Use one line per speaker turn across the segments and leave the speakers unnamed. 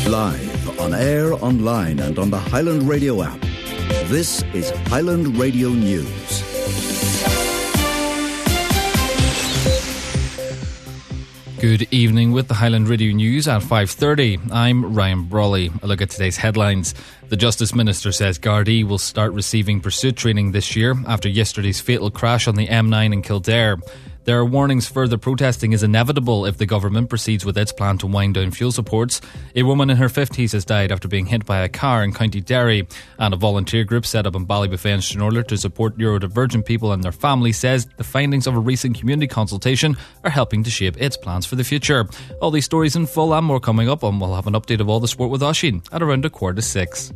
Live, on air, online and on the Highland Radio app. This is Highland Radio News.
Good evening with the Highland Radio News at 5:30. I'm Ryan Brawley. A look at today's headlines. The Justice Minister says Gardaí will start receiving pursuit training this year after yesterday's fatal crash on the M9 in Kildare. There are warnings further protesting is inevitable if the government proceeds with its plan to wind down fuel supports. A woman in her 50s has died after being hit by a car in County Derry, and a volunteer group set up in Ballybofey and Stranorlar to support neurodivergent people and their families says the findings of a recent community consultation are helping to shape its plans for the future. All these stories in full and more coming up, and we'll have an update of all the sport with Oisín at around 5:45.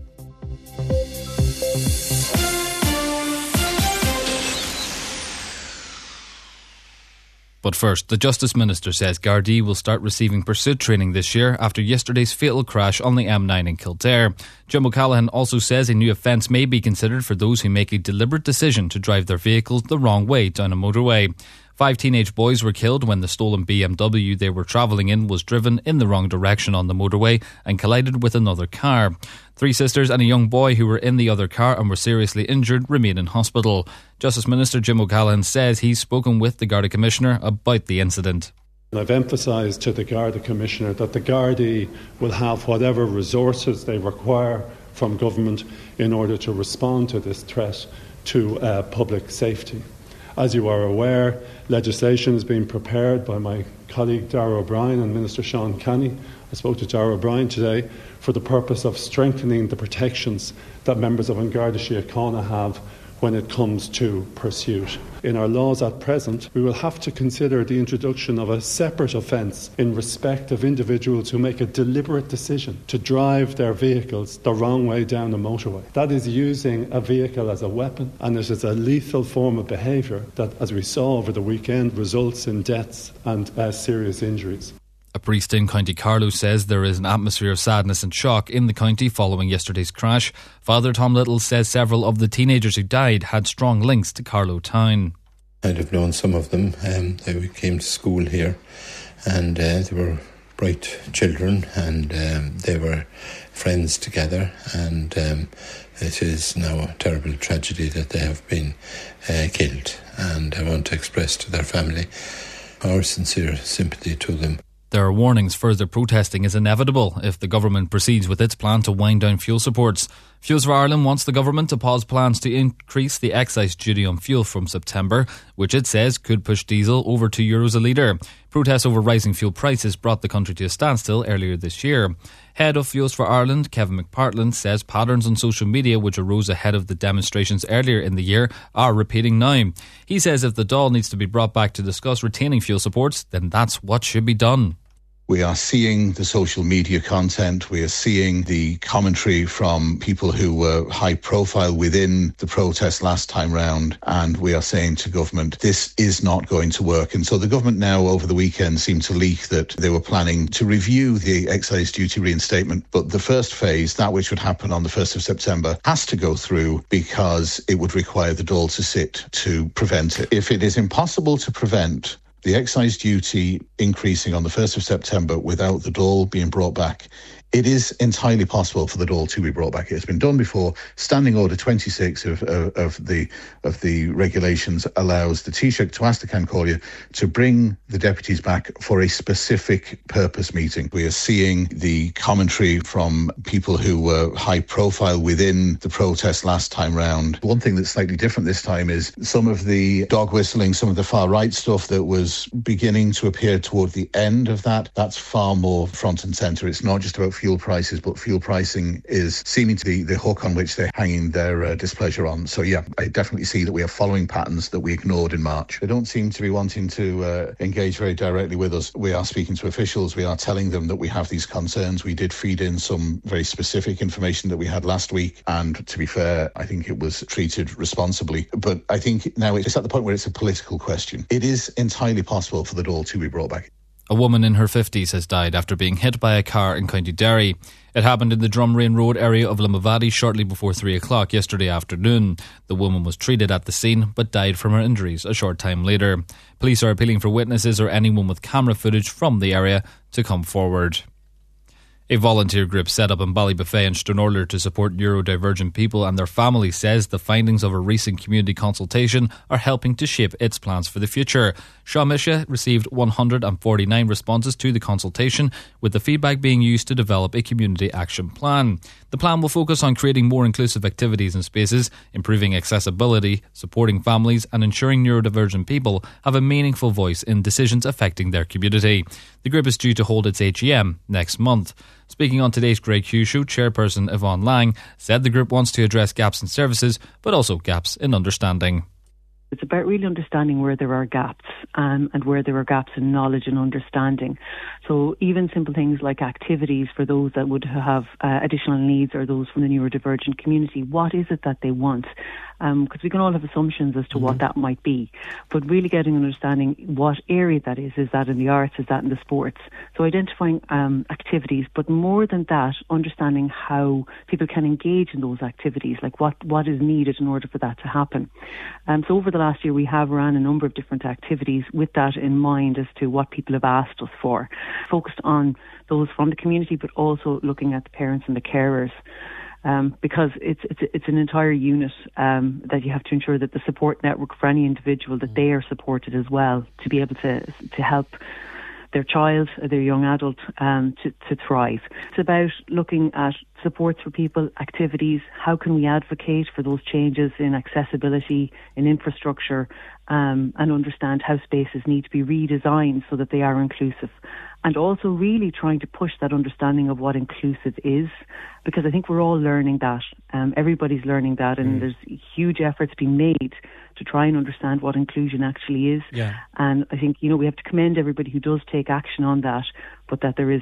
But first, the Justice Minister says Gardaí will start receiving pursuit training this year after yesterday's fatal crash on the M9 in Kildare. Jim O'Callaghan also says a new offence may be considered for those who make a deliberate decision to drive their vehicles the wrong way down a motorway. 5 teenage boys were killed when the stolen BMW they were travelling in was driven in the wrong direction on the motorway and collided with another car. 3 sisters and a young boy who were in the other car and were seriously injured remain in hospital. Justice Minister Jim O'Callaghan says he's spoken with the Garda Commissioner about the incident.
I've emphasised to the Garda Commissioner that the Gardaí will have whatever resources they require from government in order to respond to this threat to public safety. As you are aware, legislation is being prepared by my colleague Dara O'Brien and Minister Sean Canny. I spoke to Dara O'Brien today for the purpose of strengthening the protections that members of An Garda Síochána have when it comes to pursuit. In our laws at present, we will have to consider the introduction of a separate offence in respect of individuals who make a deliberate decision to drive their vehicles the wrong way down a motorway. That is using a vehicle as a weapon, and it is a lethal form of behaviour that, as we saw over the weekend, results in deaths and serious injuries.
A priest in County Carlow says there is an atmosphere of sadness and shock in the county following yesterday's crash. Father Tom Little says several of the teenagers who died had strong links to Carlow town.
I'd have known some of them. They came to school here, and they were bright children, and they were friends together, and it is now a terrible tragedy that they have been killed, and I want to express to their family our sincere sympathy to them.
There are warnings further protesting is inevitable if the government proceeds with its plan to wind down fuel supports. Fuels for Ireland wants the government to pause plans to increase the excise duty on fuel from September, which it says could push diesel over €2 a litre. Protests over rising fuel prices brought the country to a standstill earlier this year. Head of Fuels for Ireland, Kevin McPartland, says patterns on social media which arose ahead of the demonstrations earlier in the year are repeating now. He says if the Dáil needs to be brought back to discuss retaining fuel supports, then that's what should be done.
We are seeing the social media content. We are seeing the commentary from people who were high profile within the protest last time round. And we are saying to government, this is not going to work. And so the government now over the weekend seemed to leak that they were planning to review the excise duty reinstatement. But the first phase, that which would happen on the 1st of September, has to go through because it would require the Dáil to sit to prevent it. If it is impossible to prevent the excise duty increasing on the 1st of September without the Dáil being brought back, it is entirely possible for the Dáil to be brought back. It's been done before. Standing Order 26 of the regulations allows the Taoiseach to ask the Cancóide to bring the deputies back for a specific purpose meeting. We are seeing the commentary from people who were high profile within the protest last time round. One thing that's slightly different this time is some of the dog whistling, some of the far right stuff that was beginning to appear toward the end of that. That's far more front and centre. It's not just about fuel prices, but fuel pricing is seeming to be the hook on which they're hanging their displeasure on. So yeah, I definitely see that we are following patterns that we ignored in March. They don't seem to be wanting to engage very directly with us. We are speaking to officials. We are telling them that we have these concerns. We did feed in some very specific information that we had last week, and to be fair, I think it was treated responsibly. But I think now it's at the point where it's a political question. It is entirely possible for the Dáil to be brought back.
A woman in her 50s has died after being hit by a car in County Derry. It happened in the Drumrain Road area of Limavady shortly before 3 o'clock yesterday afternoon. The woman was treated at the scene but died from her injuries a short time later. Police are appealing for witnesses or anyone with camera footage from the area to come forward. A volunteer group set up in Ballybuffet and Stranorlar to support neurodivergent people and their families says the findings of a recent community consultation are helping to shape its plans for the future. Shawmisha received 149 responses to the consultation, with the feedback being used to develop a community action plan. The plan will focus on creating more inclusive activities and spaces, improving accessibility, supporting families and ensuring neurodivergent people have a meaningful voice in decisions affecting their community. The group is due to hold its AGM next month. Speaking on today's Grey Q Show, Chairperson Yvonne Lang said the group wants to address gaps in services, but also gaps in understanding.
It's about really understanding where there are gaps and where there are gaps in knowledge and understanding. So even simple things like activities for those that would have additional needs or those from the neurodivergent community, what is it that they want? Because we can all have assumptions as to what that might be, but really getting an understanding what area that is that in the arts, is that in the sports? So identifying activities, but more than that, understanding how people can engage in those activities, like what is needed in order for that to happen. So over the last year we have run a number of different activities with that in mind as to what people have asked us for, focused on those from the community but also looking at the parents and the carers. Because it's an entire unit that you have to ensure that the support network for any individual, that they are supported as well to be able to help their child, their young adult to thrive. It's about looking at supports for people, activities, how can we advocate for those changes in accessibility, in infrastructure, and understand how spaces need to be redesigned so that they are inclusive. And also really trying to push that understanding of what inclusive is, because I think we're all learning that. Everybody's learning that, and there's huge efforts being made to try and understand what inclusion actually is. Yeah. And I think, we have to commend everybody who does take action on that, but that there is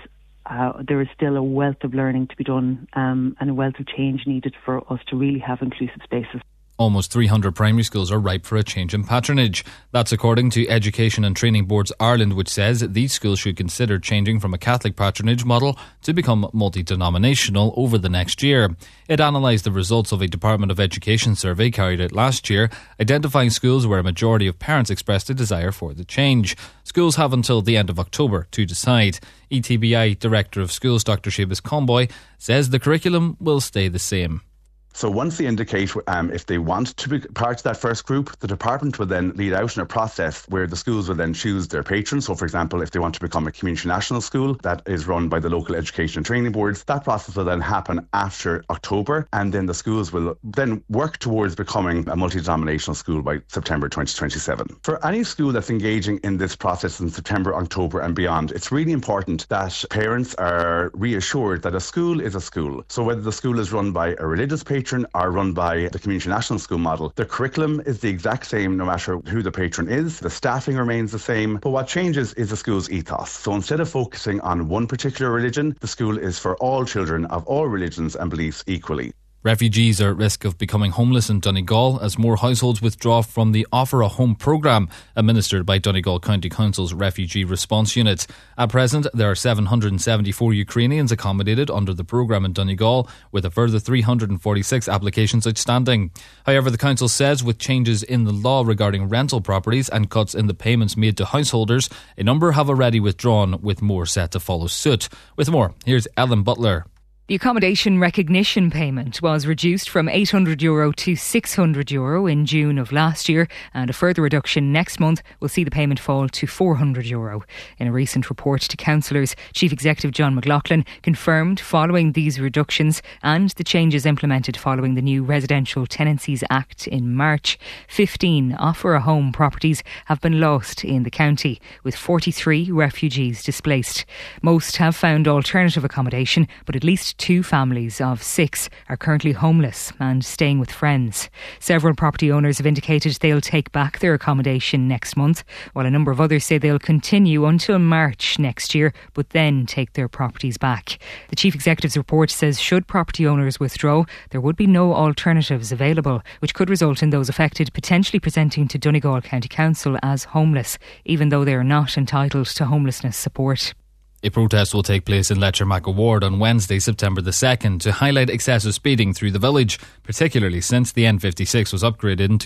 still a wealth of learning to be done and a wealth of change needed for us to really have inclusive spaces.
Almost 300 primary schools are ripe for a change in patronage. That's according to Education and Training Boards Ireland, which says these schools should consider changing from a Catholic patronage model to become multi-denominational over the next year. It analysed the results of a Department of Education survey carried out last year, identifying schools where a majority of parents expressed a desire for the change. Schools have until the end of October to decide. ETBI Director of Schools, Dr. Seamus Comboy, says the curriculum will stay the same.
So once they indicate if they want to be part of that first group, the department will then lead out in a process where the schools will then choose their patrons. So for example, if they want to become a community national school that is run by the local education and training boards, that process will then happen after October, and then the schools will then work towards becoming a multi-denominational school by September 2027. For any school that's engaging in this process in September, October and beyond, it's really important that parents are reassured that a school is a school. So whether the school is run by a religious patron are run by the community national school model, the curriculum is the exact same no matter who the patron is. The staffing remains the same, but what changes is the school's ethos. So instead of focusing on one particular religion, the school is for all children of all religions and beliefs equally.
Refugees are at risk of becoming homeless in Donegal as more households withdraw from the Offer a Home programme administered by Donegal County Council's Refugee Response Unit. At present, there are 774 Ukrainians accommodated under the programme in Donegal, with a further 346 applications outstanding. However, the council says with changes in the law regarding rental properties and cuts in the payments made to householders, a number have already withdrawn, with more set to follow suit. With more, here's Ellen Butler.
The accommodation recognition payment was reduced from €800 to €600 in June of last year, and a further reduction next month will see the payment fall to €400. In a recent report to councillors, Chief Executive John McLaughlin confirmed following these reductions and the changes implemented following the new Residential Tenancies Act in March, 15 Offer a Home properties have been lost in the county, with 43 refugees displaced. Most have found alternative accommodation, but at least 2 families of 6 are currently homeless and staying with friends. Several property owners have indicated they'll take back their accommodation next month, while a number of others say they'll continue until March next year, but then take their properties back. The Chief Executive's report says should property owners withdraw, there would be no alternatives available, which could result in those affected potentially presenting to Donegal County Council as homeless, even though they are not entitled to homelessness support.
A protest will take place in Letchermacca Ward on Wednesday, September the 2nd, to highlight excessive speeding through the village, particularly since the N56 was upgraded in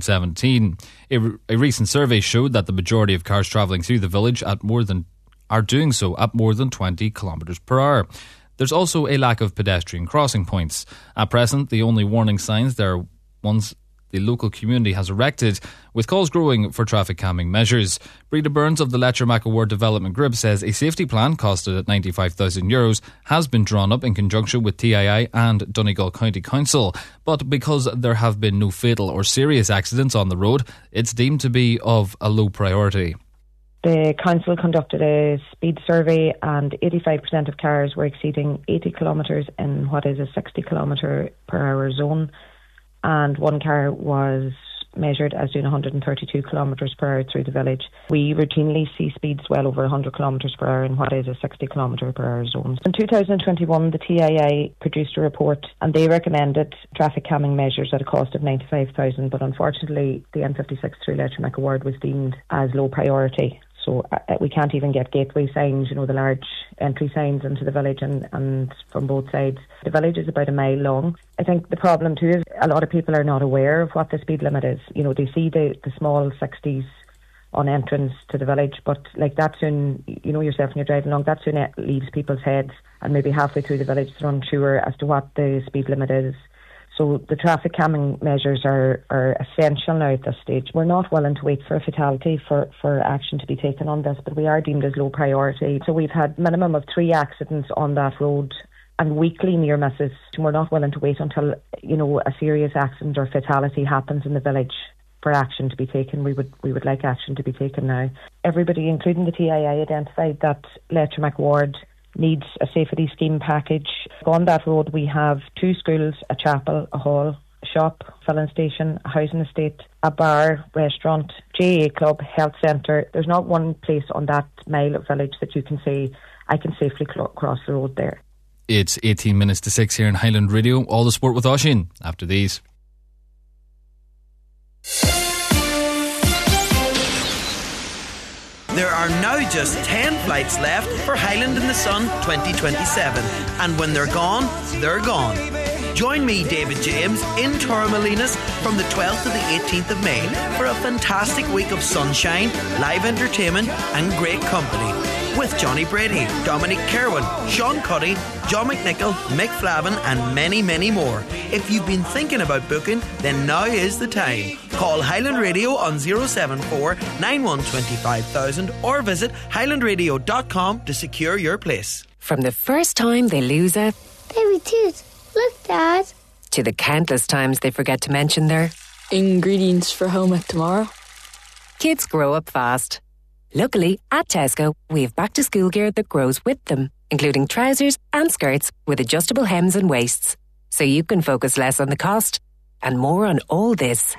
2017. A recent survey showed that the majority of cars travelling through the village are doing so at more than 20 kilometres per hour. There's also a lack of pedestrian crossing points. At present, the only warning signs there are ones the local community has erected, with calls growing for traffic calming measures. Breda Burns of the Letcher McAward Development Group says a safety plan costed at €95,000 has been drawn up in conjunction with TII and Donegal County Council, but because there have been no fatal or serious accidents on the road, it's deemed to be of a low priority.
The council conducted a speed survey and 85% of cars were exceeding 80 kilometres in what is a 60 kilometre per hour zone, and one car was measured as doing 132 kilometres per hour through the village. We routinely see speeds well over 100 kilometres per hour in what is a 60 kilometre per hour zone. In 2021, the TII produced a report and they recommended traffic calming measures at a cost of $95,000, but unfortunately the N56 through Letcher McAward was deemed as low priority. So we can't even get gateway signs, the large entry signs into the village and from both sides. The village is about a mile long. I think the problem too is a lot of people are not aware of what the speed limit is. They see the small 60s on entrance to the village, but like that soon, yourself when you're driving along, that soon leaves people's heads, and maybe halfway through the village they're unsure as to what the speed limit is. So the traffic calming measures are essential now at this stage. We're not willing to wait for a fatality for action to be taken on this, but we are deemed as low priority. So we've had minimum of 3 accidents on that road and weekly near misses. We're not willing to wait until, a serious accident or fatality happens in the village for action to be taken. We would like action to be taken now. Everybody, including the TII, identified that Letcher McAward needs a safety scheme package. On that road we have 2 schools, a chapel, a hall, a shop, filling station, a housing estate, a bar, restaurant, JA club, health centre. There's not one place on that mile of village that you can say, I can safely cross the road there.
It's 18 minutes to 6 here in Highland Radio. All the sport with Oisín after these.
There are now just 10 flights left for Highland in the Sun 2027, and when they're gone, they're gone. Join me, David James, in Torremolinos from the 12th to the 18th of May for a fantastic week of sunshine, live entertainment and great company. With Johnny Brady, Dominic Kerwin, Sean Cuddy, John McNichol, Mick Flavin and many, many more. If you've been thinking about booking, then now is the time. Call Highland Radio on 074 9125,000 or visit highlandradio.com to secure your place.
From the first time they lose a
baby tooth, look Dad,
to the countless times they forget to mention their
ingredients for home ec tomorrow.
Kids grow up fast. Luckily, at Tesco, we have back-to-school gear that grows with them, including trousers and skirts with adjustable hems and waists, so you can focus less on the cost and more on all this.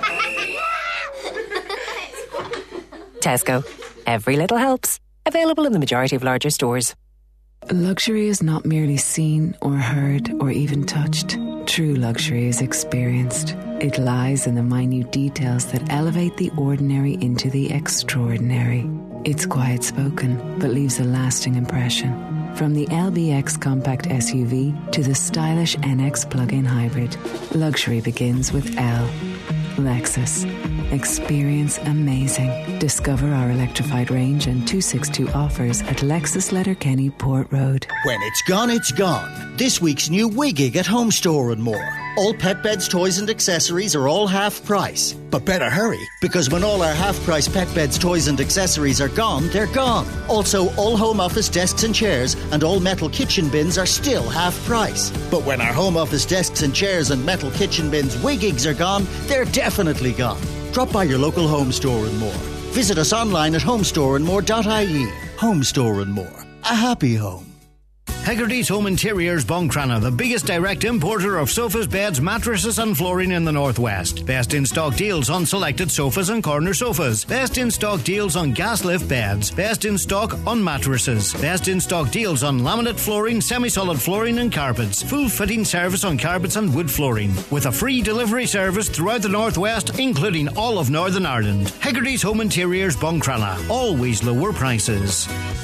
Tesco. Every little helps. Available in the majority of larger stores.
Luxury is not merely seen or heard or even touched. True luxury is experienced. It lies in the minute details that elevate the ordinary into the extraordinary. It's quiet spoken, but leaves a lasting impression. From the LBX compact SUV to the stylish NX plug-in hybrid, luxury begins with L. Lexus. Experience amazing. Discover our electrified range and 262 offers at Lexus Letterkenny Port Road.
When it's gone, it's gone. This week's new Wigig at Home Store and More. All pet beds, toys and accessories are all half price. But better hurry, because when all our half price pet beds, toys and accessories are gone, they're gone. Also, all home office desks and chairs and all metal kitchen bins are still half price. But when our home office desks and chairs and metal kitchen bins Wigigs are gone, they're definitely gone. Drop by your local Home Store and More. Visit us online at homestoreandmore.ie. Home Store and More. A happy home.
Hegarty's Home Interiors Buncrana, the biggest direct importer of sofas, beds, mattresses and flooring in the Northwest. Best in stock deals on selected sofas and corner sofas. Best in stock deals on gas lift beds. Best in stock on mattresses. Best in stock deals on laminate flooring, semi-solid flooring and carpets. Full fitting service on carpets and wood flooring. With a free delivery service throughout the Northwest, including all of Northern Ireland. Hegarty's Home Interiors Buncrana. Always lower prices.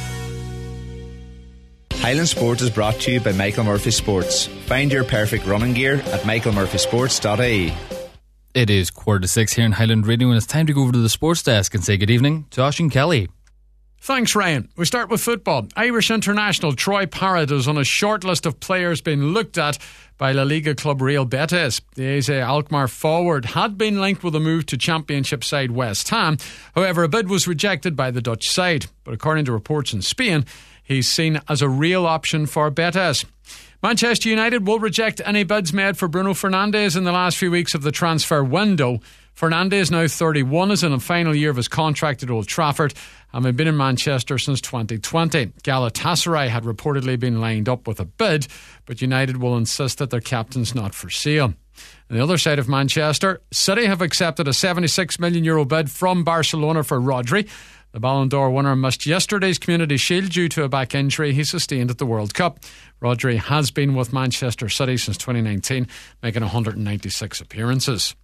Highland Sport is brought to you by Michael Murphy Sports. Find your perfect running gear at michaelmurphysports.ie.
It is 5:45 here in Highland Radio, and it's time to go over to the sports desk and say good evening to Oisín Kelly.
Thanks, Ryan. We start with football. Irish international Troy Parrott is on a short list of players being looked at by La Liga club Real Betis. The AZ Alkmaar forward had been linked with a move to Championship side West Ham. However, a bid was rejected by the Dutch side. But according to reports in Spain, he's seen as a real option for Betis. Manchester United will reject any bids made for Bruno Fernandes in the last few weeks of the transfer window. Fernandes, now 31, is in the final year of his contract at Old Trafford, having been in Manchester since 2020. Galatasaray had reportedly been lined up with a bid, but United will insist that their captain's not for sale. On the other side of Manchester, City have accepted a €76 million bid from Barcelona for Rodri. The Ballon d'Or winner missed yesterday's Community Shield due to a back injury he sustained at the World Cup. Rodri has been with Manchester City since 2019, making 196 appearances.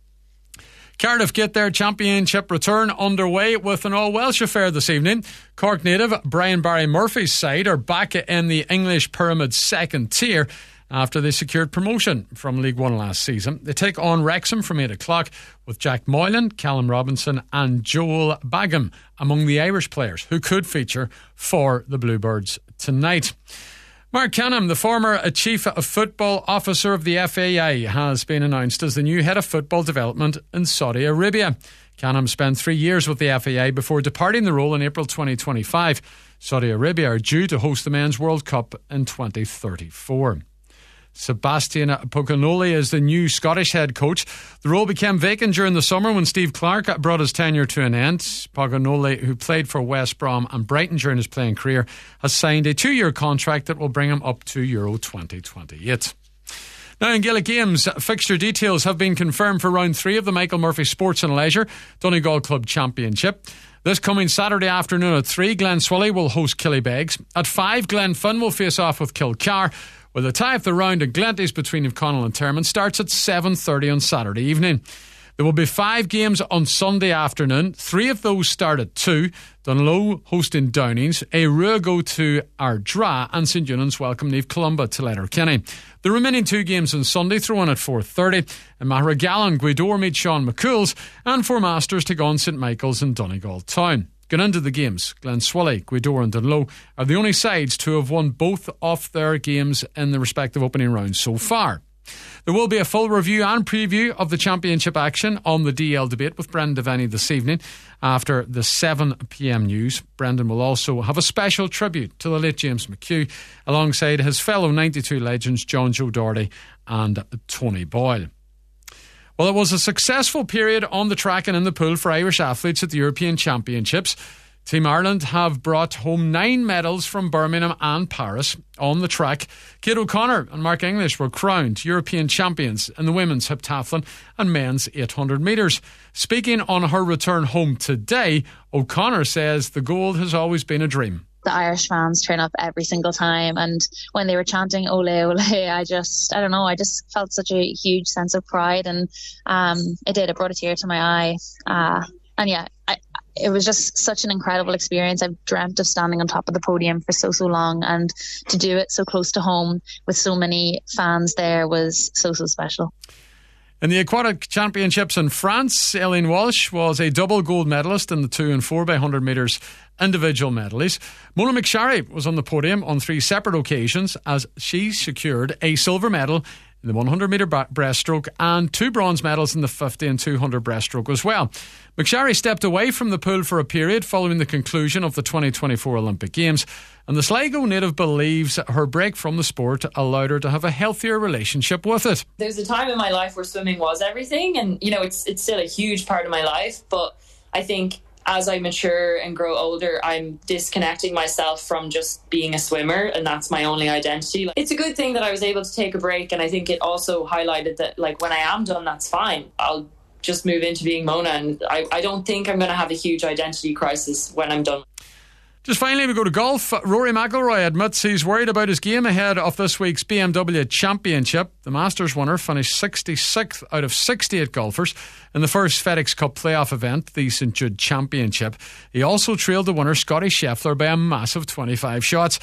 Cardiff get their championship return underway with an all-Welsh affair this evening. Cork native Brian Barry Murphy's side are back in the English Pyramid's second tier after they secured promotion from League One last season. They take on Wrexham from 8 o'clock with Jack Moylan, Callum Robinson and Joel Bagham among the Irish players who could feature for the Bluebirds tonight. Mark Canham, the former Chief Football Officer of the FAI, has been announced as the new Head of Football Development in Saudi Arabia. Canham spent 3 years with the FAI before departing the role in April 2025. Saudi Arabia are due to host the Men's World Cup in 2034. Sebastian Pocognoli is the new Scottish head coach. The role became vacant during the summer when Steve Clarke brought his tenure to an end. Pocognoli, who played for West Brom and Brighton during his playing career, has signed a 2-year contract that will bring him up to Euro 2028. Now in Gaelic Games, fixture details have been confirmed for round 3 of the Michael Murphy Sports and Leisure Donegal Club Championship. This coming Saturday afternoon at 3, Glenswilly will host Killybegs. At 5, Glenfin will face off with Kilcar. Well, the tie of the round at Glenties between O'Connell and Termon starts at 7:30 on Saturday evening. There will be 5 games on Sunday afternoon. 3 of those start at 2. Dunloe hosting Downings, Rua go to Ardra and St Eunan's welcome Neve Columba to Letterkenny. The remaining 2 games on Sunday throw on at 4:30. In Maharagallen, Gweedore meet Sean McCool's and Four Masters take on St Michael's in Donegal Town. Going into the games, Glenswilly, Gweedore and Dunloe are the only sides to have won both of their games in the respective opening rounds so far. There will be a full review and preview of the championship action on the DL debate with Brendan Devaney this evening after the 7 p.m. news. Brendan will also have a special tribute to the late James McHugh alongside his fellow 92 legends John Joe Doherty and Tony Boyle. Well, it was a successful period on the track and in the pool for Irish athletes at the European Championships. Team Ireland have brought home 9 medals from Birmingham and Paris. On the track, Kate O'Connor and Mark English were crowned European champions in the women's heptathlon and men's 800 metres. Speaking on her return home today, O'Connor says the gold has always been a dream.
The Irish fans turn up every single time, and when they were chanting "Ole, Ole," I just felt such a huge sense of pride, and it brought a tear to my eye. It was just such an incredible experience. I've dreamt of standing on top of the podium for so long, and to do it so close to home with so many fans there was so special.
In the Aquatic Championships in France, Aileen Walsh was a double gold medalist in the 2 and 4 by 100 metres individual medleys. Mona McSharry was on the podium on 3 separate occasions as she secured a silver medal in the 100 metre breaststroke and 2 bronze medals in the 50 and 200 breaststroke as well. McSharry stepped away from the pool for a period following the conclusion of the 2024 Olympic Games, and the Sligo native believes her break from the sport allowed her to have a healthier relationship with it.
There's a time in my life where swimming was everything, and it's still a huge part of my life, but I think as I mature and grow older, I'm disconnecting myself from just being a swimmer, and that's my only identity. It's a good thing that I was able to take a break, and I think it also highlighted that when I am done, that's fine. I'll just move into being Mona, and I don't think I'm going to have a huge identity crisis when I'm done.
Just finally, we go to golf. Rory McIlroy admits he's worried about his game ahead of this week's BMW Championship. The Masters winner finished 66th out of 68 golfers in the first FedEx Cup playoff event, the St Jude Championship. He also trailed the winner, Scotty Scheffler, by a massive 25 shots.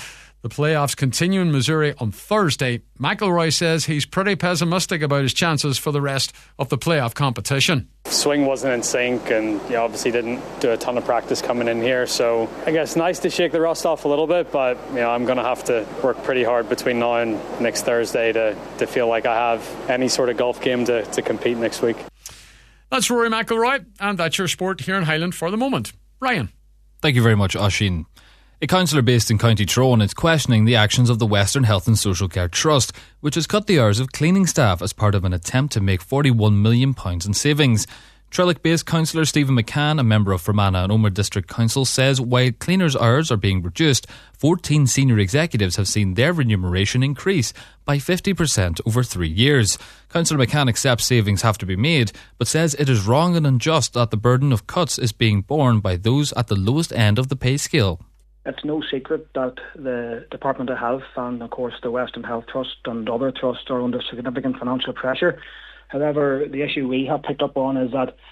The playoffs continue in Missouri on Thursday. McIlroy says he's pretty pessimistic about his chances for the rest of the playoff competition.
Swing wasn't in sync, and obviously didn't do a ton of practice coming in here, so I guess nice to shake the rust off a little bit, but I'm going to have to work pretty hard between now and next Thursday to feel like I have any sort of golf game to compete next week.
That's Rory McIlroy, and that's your sport here in Highland for the moment. Ryan.
Thank you very much, Oisín. A councillor based in County Tyrone is questioning the actions of the Western Health and Social Care Trust, which has cut the hours of cleaning staff as part of an attempt to make £41 million in savings. Trillick-based councillor Stephen McCann, a member of Fermanagh and Omer District Council, says while cleaners' hours are being reduced, 14 senior executives have seen their remuneration increase by 50% over 3 years. Councillor McCann accepts savings have to be made, but says it is wrong and unjust that the burden of cuts is being borne by those at the lowest end of the pay scale.
It's no secret that the Department of Health and, of course, the Western Health Trust and other trusts are under significant financial pressure. However, the issue we have picked up on is that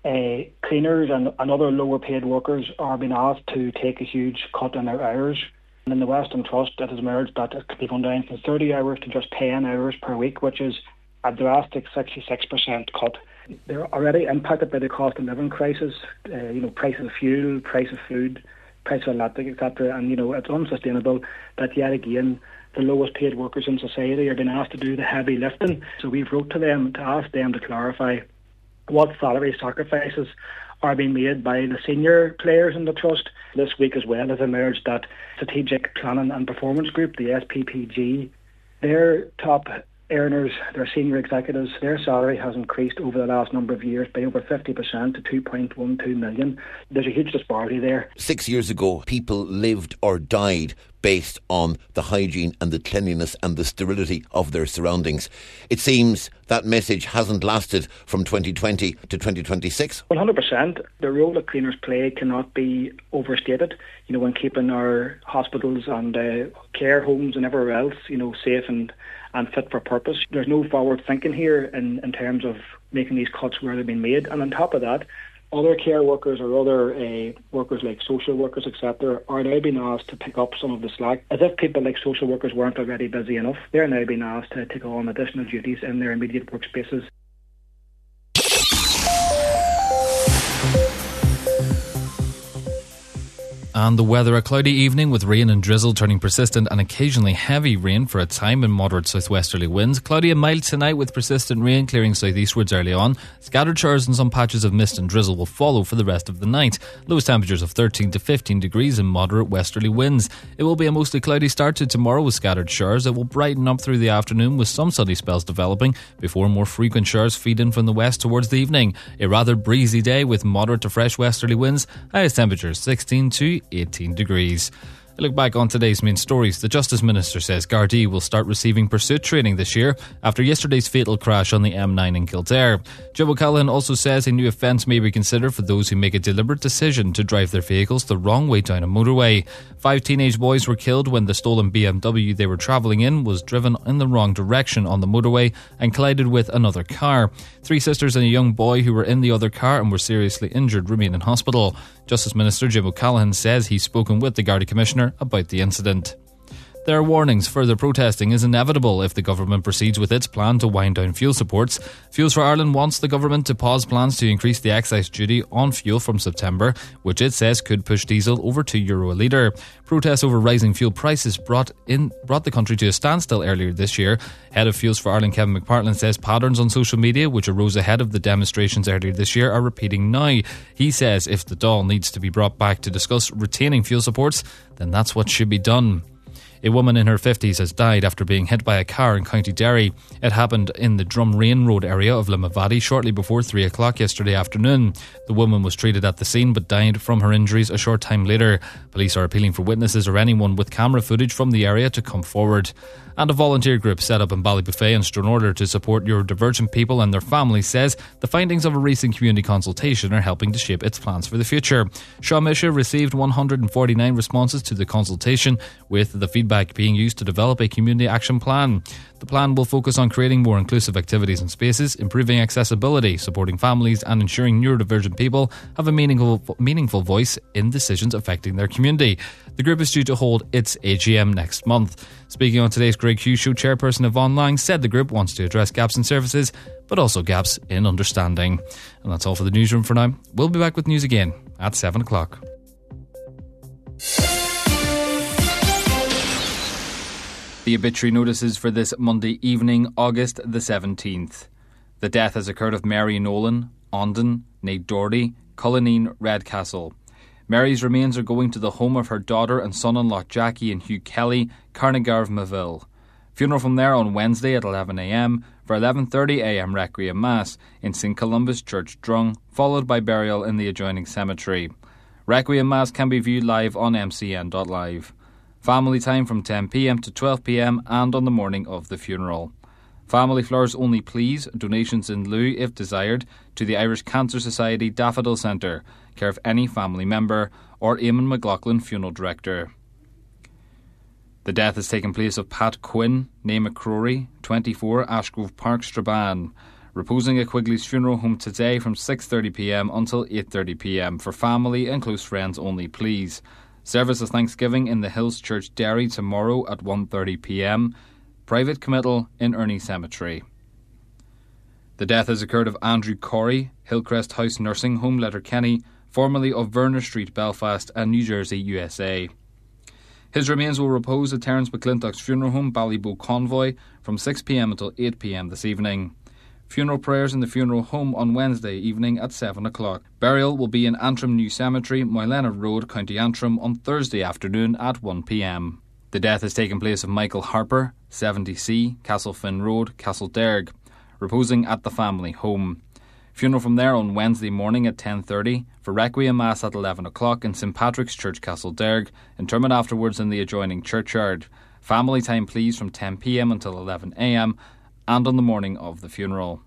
cleaners and other lower paid workers are being asked to take a huge cut in their hours. And in the Western Trust, it has emerged that it could be gone down from 30 hours to just 10 hours per week, which is a drastic 66% cut. They're already impacted by the cost of living crisis, price of fuel, price of food, price of electric, etc. And, it's unsustainable that yet again the lowest paid workers in society are being asked to do the heavy lifting. So we've wrote to them to ask them to clarify what salary sacrifices are being made by the senior players in the Trust. This week as well has emerged that Strategic Planning and Performance Group, the SPPG, their top earners, their senior executives, their salary has increased over the last number of years by over 50% to $2.12 million. There's a huge disparity there.
6 years ago, people lived or died based on the hygiene and the cleanliness and the sterility of their surroundings. It seems that message hasn't lasted from 2020 to 2026.
100%. The role that cleaners play cannot be overstated, when keeping our hospitals and care homes and everywhere else, safe and fit for purpose. There's no forward thinking here in terms of making these cuts where they've been made. And on top of that, other care workers or other workers like social workers, etc., are now being asked to pick up some of the slack. As if people like social workers weren't already busy enough, they're now being asked to take on additional duties in their immediate workspaces.
And the weather, a cloudy evening with rain and drizzle turning persistent and occasionally heavy rain for a time and moderate southwesterly winds. Cloudy and mild tonight with persistent rain clearing southeastwards early on. Scattered showers and some patches of mist and drizzle will follow for the rest of the night. Lowest temperatures of 13 to 15 degrees and moderate westerly winds. It will be a mostly cloudy start to tomorrow with scattered showers. It will brighten up through the afternoon with some sunny spells developing before more frequent showers feed in from the west towards the evening. A rather breezy day with moderate to fresh westerly winds. Highest temperatures 16 to 18 degrees. I look back on today's main stories. The Justice Minister says Gardaí will start receiving pursuit training this year after yesterday's fatal crash on the M9 in Kildare. Jim O'Callaghan also says a new offence may be considered for those who make a deliberate decision to drive their vehicles the wrong way down a motorway. 5 teenage boys were killed when the stolen BMW they were travelling in was driven in the wrong direction on the motorway and collided with another car. 3 sisters and a young boy who were in the other car and were seriously injured remain in hospital. Justice Minister Jim O'Callaghan says he's spoken with the Garda Commissioner about the incident. There are warnings further protesting is inevitable if the government proceeds with its plan to wind down fuel supports. Fuels for Ireland wants the government to pause plans to increase the excise duty on fuel from September, which it says could push diesel over €2 a litre. Protests over rising fuel prices brought the country to a standstill earlier this year. Head of Fuels for Ireland Kevin McPartland says patterns on social media, which arose ahead of the demonstrations earlier this year, are repeating now. He says if the Dáil needs to be brought back to discuss retaining fuel supports, then that's what should be done. A woman in her 50s has died after being hit by a car in County Derry. It happened in the Drumrain Road area of Limavady shortly before 3 o'clock yesterday afternoon. The woman was treated at the scene but died from her injuries a short time later. Police are appealing for witnesses or anyone with camera footage from the area to come forward. And a volunteer group set up in Ballybuffet in Stranorder to support neurodivergent people and their families says the findings of a recent community consultation are helping to shape its plans for the future. Sean Misha received 149 responses to the consultation, with the feedback being used to develop a community action plan. The plan will focus on creating more inclusive activities and spaces, improving accessibility, supporting families and ensuring neurodivergent people have a meaningful voice in decisions affecting their community. The group is due to hold its AGM next month. Speaking on today's Greg Hughes Show, Chairperson Yvonne Lang said the group wants to address gaps in services, but also gaps in understanding. And that's all for the newsroom for now. We'll be back with news again at 7 o'clock. The obituary notices for this Monday evening, August the 17th. The death has occurred of Mary Nolan, Ondon, Nate Doherty, Cullinane, Redcastle. Mary's remains are going to the home of her daughter and son-in-law Jackie and Hugh Kelly, Carnagarv, Maville. Funeral from there on Wednesday at 11am for 11:30am Requiem Mass in St Columba's Church, Drung, followed by burial in the adjoining cemetery. Requiem Mass can be viewed live on mcn.live. Family time from 10pm to 12pm and on the morning of the funeral. Family flowers only please, donations in lieu if desired, to the Irish Cancer Society Daffodil Centre, care of any family member, or Eamon McLaughlin, funeral director. The death has taken place of Pat Quinn, née McCrory, 24, Ashgrove Park, Strabane, reposing at Quigley's funeral home today from 6:30pm until 8:30pm for family and close friends only please. Service of Thanksgiving in the Hills Church, Derry tomorrow at 1:30pm. Private committal in Ernie Cemetery. The death has occurred of Andrew Corey, Hillcrest House Nursing Home, Letterkenny, formerly of Verner Street, Belfast and New Jersey, USA. His remains will repose at Terence McClintock's funeral home, Ballyboe Convoy, from 6pm until 8pm this evening. Funeral prayers in the funeral home on Wednesday evening at 7 o'clock. Burial will be in Antrim New Cemetery, Moylena Road, County Antrim, on Thursday afternoon at 1pm. The death has taken place of Michael Harper, 70C, Castlefin Road, Castlederg, reposing at the family home. Funeral from there on Wednesday morning at 10:30 for Requiem Mass at 11 o'clock in St Patrick's Church, Castlederg, interment afterwards in the adjoining churchyard. Family time please from 10pm until 11am and on the morning of the funeral.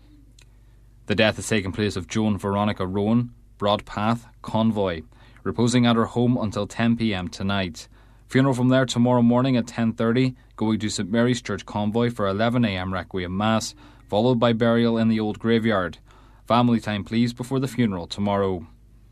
The death has taken place of Joan Veronica Rowan, Broadpath, Convoy, reposing at her home until 10pm tonight. Funeral from there tomorrow morning at 10:30, going to St Mary's Church Convoy for 11am Requiem Mass, followed by burial in the old graveyard. Family time please before the funeral tomorrow.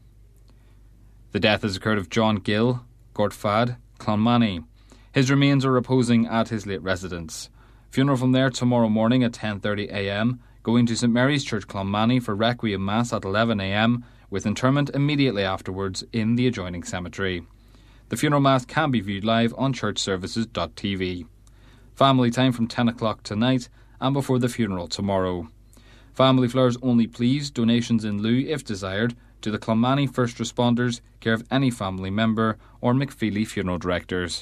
The death has occurred of John Gill, Gortfad, Clonmany. His remains are reposing at his late residence. Funeral from there tomorrow morning at 10:30am, going to St Mary's Church Clonmany for Requiem Mass at 11am, with interment immediately afterwards in the adjoining cemetery. The funeral mass can be viewed live on churchservices.tv. Family time from 10 o'clock tonight and before the funeral tomorrow. Family flowers only please, donations in lieu if desired, to the Clonmany First Responders, care of any family member, or McFeely Funeral Directors.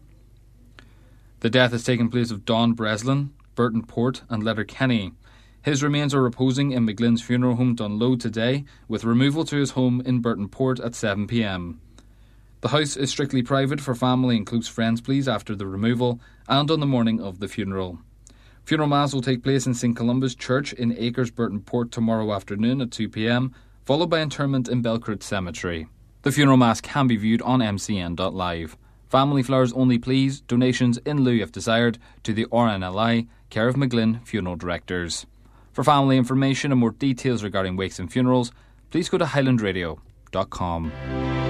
The death has taken place of Don Breslin, Burton Port and Letterkenny. His remains are reposing in McGlynn's funeral home Dunloe today, with removal to his home in Burton Port at 7pm. The house is strictly private for family and close friends please after the removal and on the morning of the funeral. Funeral Mass will take place in St Columba's Church in Acres, Burton Port tomorrow afternoon at 2pm, followed by interment in Belcrud Cemetery. The funeral Mass can be viewed on mcn.live. Family flowers only please, donations in lieu if desired, to the RNLI, care of McGlynn Funeral Directors. For family information and more details regarding wakes and funerals, please go to highlandradio.com.